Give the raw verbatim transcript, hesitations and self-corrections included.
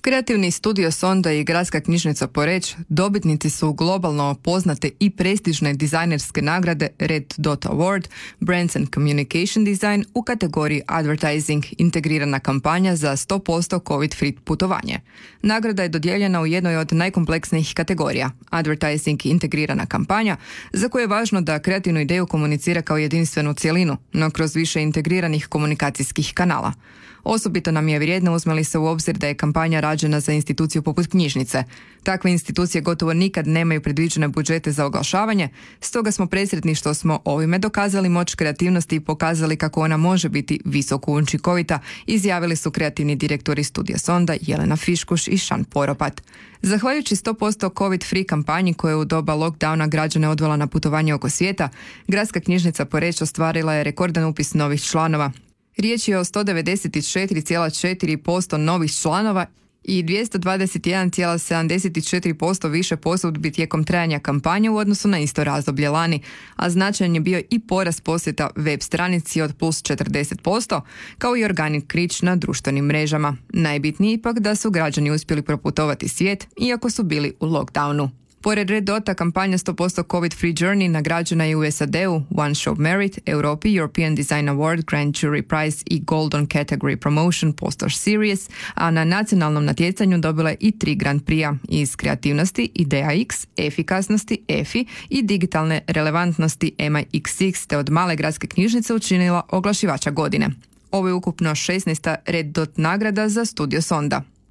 Kreativni studio Sonda i Gradska knjižnica Poreč dobitnici su globalno poznate i prestižne dizajnerske nagrade Red Dot Award, Brands and Communication Design u kategoriji Advertising, integrirana kampanja za sto posto COVID-free putovanje. Nagrada je dodijeljena u jednoj od najkompleksnijih kategorija, Advertising, integrirana kampanja, za koju je važno da kreativnu ideju komunicira kao jedinstvenu cjelinu, no kroz više integriranih komunikacijskih kanala. Osobito nam je vrijedno uzmeli se u obzir da je kampanja rađena za instituciju poput knjižnice. Takve institucije gotovo nikad nemaju predviđene budžete za oglašavanje, stoga smo presretni što smo ovime dokazali moć kreativnosti i pokazali kako ona može biti visoko učinkovita, izjavili su kreativni direktori studija Sonda Jelena Fiškuš i Šan Poropat. Zahvaljujući sto posto COVID-free kampanji koja je u doba lockdowna građane odvela na putovanje oko svijeta, Gradska knjižnica Poreč ostvarila je rekordan upis novih članova. Riječ je o sto devedeset četiri zarez četiri posto novih članova i dvjesto dvadeset jedan zarez sedamdeset četiri posto više posudbi tijekom trajanja kampanje u odnosu na isto razdoblje lani, a značajan je bio i porast posjeta web stranici od plus četrdeset posto, kao i organic reach na društvenim mrežama. Najbitnije ipak da su građani uspjeli proputovati svijet, iako su bili u lockdownu. Pored Red Dota, kampanja sto posto COVID-free Journey nagrađena je u S A D-u, One Show Merit, Europi, European Design Award, Grand Jury Prize i Golden Category Promotion Poster Series, a na nacionalnom natjecanju dobila je i tri Grand Prix iz kreativnosti Ideja X, efikasnosti E F I i digitalne relevantnosti M I X X, te od male gradske knjižnice učinila oglašivača godine. Ovo je ukupno šesnaesta Red Dot nagrada za studio Sonda.